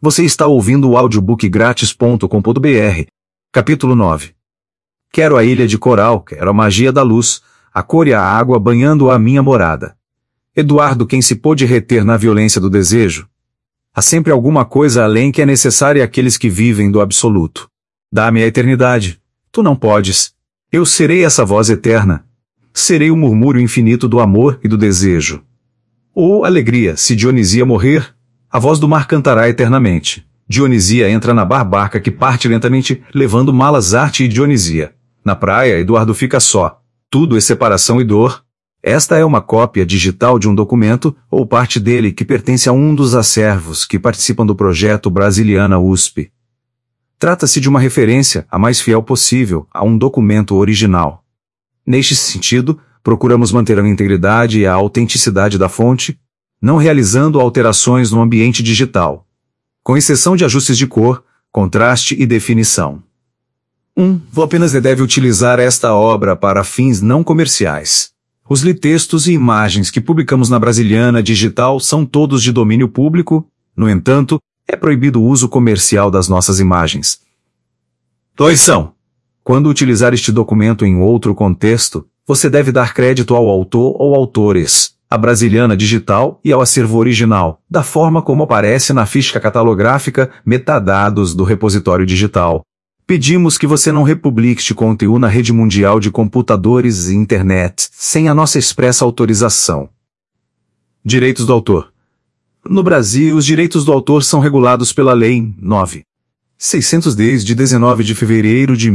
Você está ouvindo o audiobookgratis.com.br. Capítulo 9. Quero a ilha de coral, quero a magia da luz, a cor e a água banhando a minha morada. Eduardo, quem se pôde reter na violência do desejo? Há sempre alguma coisa além que é necessária àqueles que vivem do absoluto. Dá-me a eternidade. Tu não podes. Eu serei essa voz eterna. Serei o murmúrio infinito do amor e do desejo. Oh, alegria, se Dionisia morrer, a voz do mar cantará eternamente. Dionisia entra na barca que parte lentamente, levando malas, arte e Dionisia. Na praia, Eduardo fica só. Tudo é separação e dor. Esta é uma cópia digital de um documento, ou parte dele, que pertence a um dos acervos que participam do projeto Brasiliana USP. Trata-se de uma referência, a mais fiel possível, a um documento original. Neste sentido, procuramos manter a integridade e a autenticidade da fonte, não realizando alterações no ambiente digital, com exceção de ajustes de cor, contraste e definição. Apenas deve utilizar esta obra para fins não comerciais. Os litextos e imagens que publicamos na Brasiliana Digital são todos de domínio público, no entanto, é proibido o uso comercial das nossas imagens. Quando utilizar este documento em outro contexto, você deve dar crédito ao autor ou autores, à Brasiliana Digital e ao acervo original, da forma como aparece na ficha catalográfica, metadados do repositório digital. Pedimos que você não republique este conteúdo na rede mundial de computadores e internet, sem a nossa expressa autorização. Direitos do autor. No Brasil, os direitos do autor são regulados pela Lei 9.600 desde 19 de fevereiro de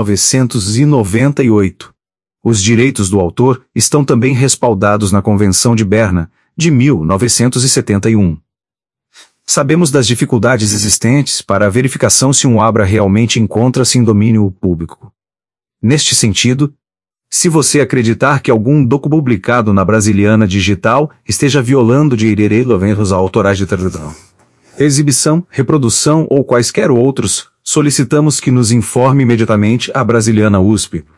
1998. Os direitos do autor estão também respaldados na Convenção de Berna, de 1971. Sabemos das dificuldades existentes para a verificação se uma obra realmente encontra-se em domínio público. Neste sentido, se você acreditar que algum documento publicado na Brasiliana Digital esteja violando direitos autorais de tradução, exibição, reprodução ou quaisquer outros, solicitamos que nos informe imediatamente a Brasiliana USP,